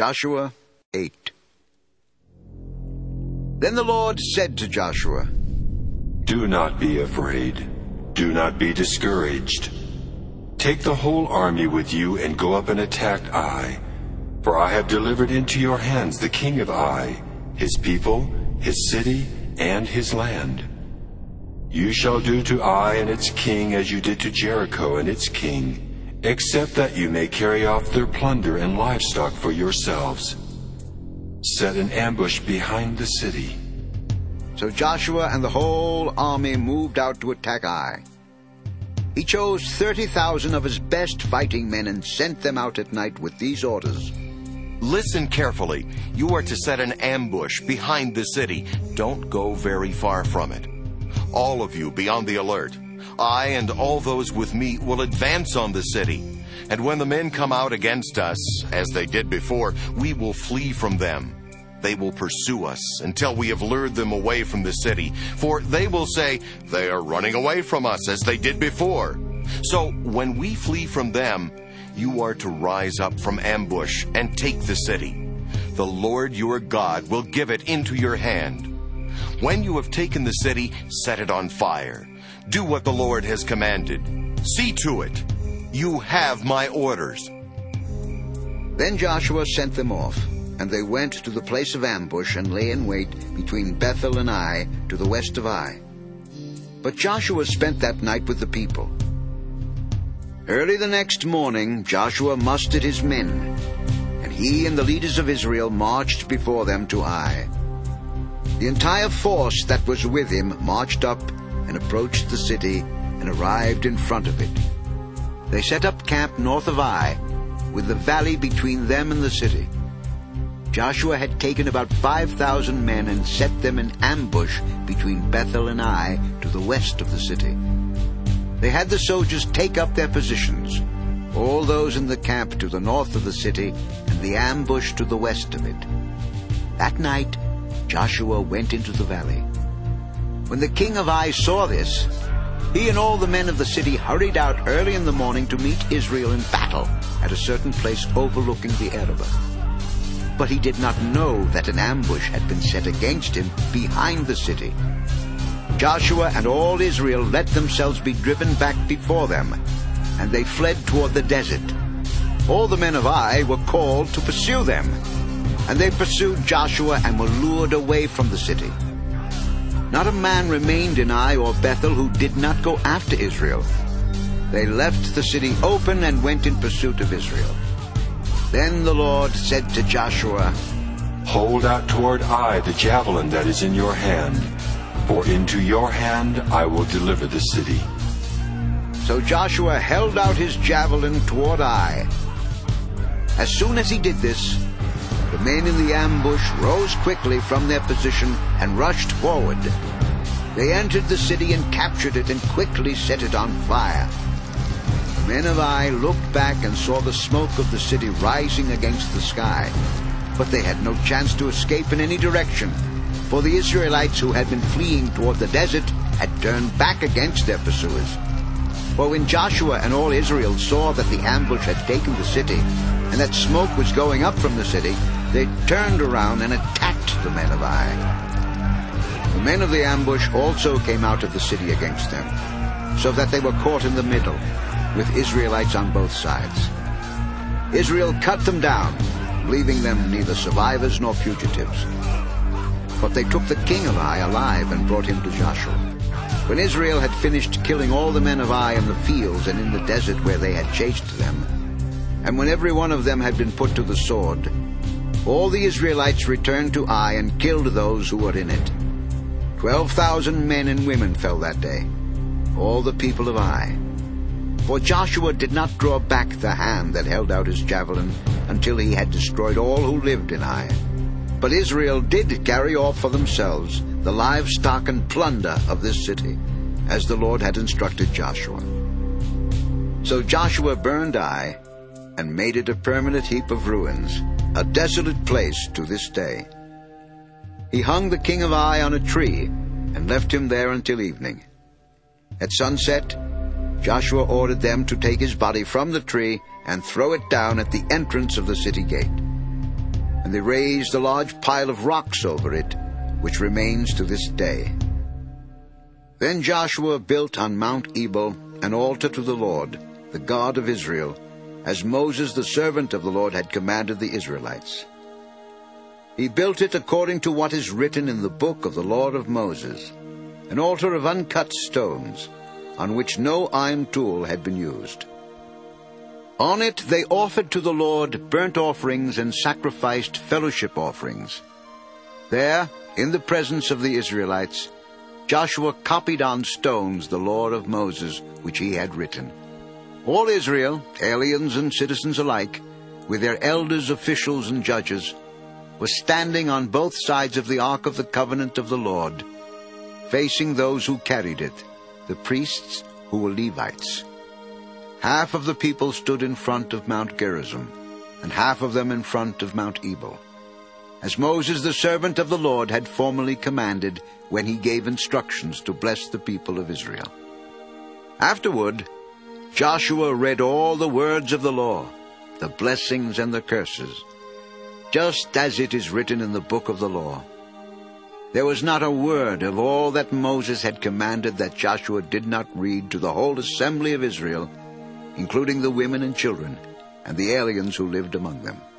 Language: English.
Joshua 8. Then the Lord said to Joshua, Do not be afraid. Do not be discouraged. Take the whole army with you and go up and attack Ai. For I have delivered into your hands the king of Ai, his people, his city, and his land. You shall do to Ai and its king as you did to Jericho and its king, except that you may carry off their plunder and livestock for yourselves. Set an ambush behind the city. So Joshua and the whole army moved out to attack Ai. He chose 30,000 of his best fighting men and sent them out at night with these orders. Listen carefully. You are to set an ambush behind the city. Don't go very far from it. All of you be on the alert. I and all those with me will advance on the city. And when the men come out against us, as they did before, we will flee from them. They will pursue us until we have lured them away from the city. For they will say, They are running away from us as they did before. So when we flee from them, you are to rise up from ambush and take the city. The Lord your God will give it into your hand. When you have taken the city, set it on fire. Do what the Lord has commanded. See to it. You have my orders. Then Joshua sent them off, and they went to the place of ambush and lay in wait between Bethel and Ai to the west of Ai. But Joshua spent that night with the people. Early the next morning Joshua mustered his men, and he and the leaders of Israel marched before them to Ai. The entire force that was with him marched up and approached the city and arrived in front of it. They set up camp north of Ai, with the valley between them and the city. Joshua had taken about 5,000 men and set them in ambush between Bethel and Ai to the west of the city. They had the soldiers take up their positions, all those in the camp to the north of the city and the ambush to the west of it. That night Joshua went into the valley. When the king of Ai saw this, he and all the men of the city hurried out early in the morning to meet Israel in battle at a certain place overlooking the Arabah. But he did not know that an ambush had been set against him behind the city. Joshua and all Israel let themselves be driven back before them, and they fled toward the desert. All the men of Ai were called to pursue them, and they pursued Joshua and were lured away from the city. Not a man remained in Ai or Bethel who did not go after Israel. They left the city open and went in pursuit of Israel. Then the Lord said to Joshua, Hold out toward Ai the javelin that is in your hand, for into your hand I will deliver the city. So Joshua held out his javelin toward Ai. As soon as he did this, the men in the ambush rose quickly from their position and rushed forward. They entered the city and captured it and quickly set it on fire. The men of Ai looked back and saw the smoke of the city rising against the sky. But they had no chance to escape in any direction, for the Israelites who had been fleeing toward the desert had turned back against their pursuers. For when Joshua and all Israel saw that the ambush had taken the city, and that smoke was going up from the city, they turned around and attacked the men of Ai. The men of the ambush also came out of the city against them, so that they were caught in the middle, with Israelites on both sides. Israel cut them down, leaving them neither survivors nor fugitives. But they took the king of Ai alive and brought him to Joshua. When Israel had finished killing all the men of Ai in the fields and in the desert where they had chased them, and when every one of them had been put to the sword, all the Israelites returned to Ai and killed those who were in it. 12,000 men and women fell that day, all the people of Ai. For Joshua did not draw back the hand that held out his javelin until he had destroyed all who lived in Ai. But Israel did carry off for themselves the livestock and plunder of this city, as the Lord had instructed Joshua. So Joshua burned Ai and made it a permanent heap of ruins, a desolate place to this day. He hung the king of Ai on a tree and left him there until evening. At sunset, Joshua ordered them to take his body from the tree and throw it down at the entrance of the city gate. and they raised a large pile of rocks over it, which remains to this day. Then Joshua built on Mount Ebal an altar to the Lord, the God of Israel, as Moses the servant of the Lord had commanded the Israelites. He built it according to what is written in the book of the law of Moses, an altar of uncut stones, on which no iron tool had been used. On it they offered to the Lord burnt offerings and sacrificed fellowship offerings. There, in the presence of the Israelites, Joshua copied on stones the law of Moses which he had written. All Israel, aliens and citizens alike, with their elders, officials, and judges, was standing on both sides of the Ark of the Covenant of the Lord, facing those who carried it, the priests who were Levites. Half of the people stood in front of Mount Gerizim, and half of them in front of Mount Ebal, as Moses the servant of the Lord had formerly commanded when he gave instructions to bless the people of Israel. Afterward, Joshua read all the words of the law, the blessings and the curses, just as it is written in the book of the law. There was not a word of all that Moses had commanded that Joshua did not read to the whole assembly of Israel, including the women and children, and the aliens who lived among them.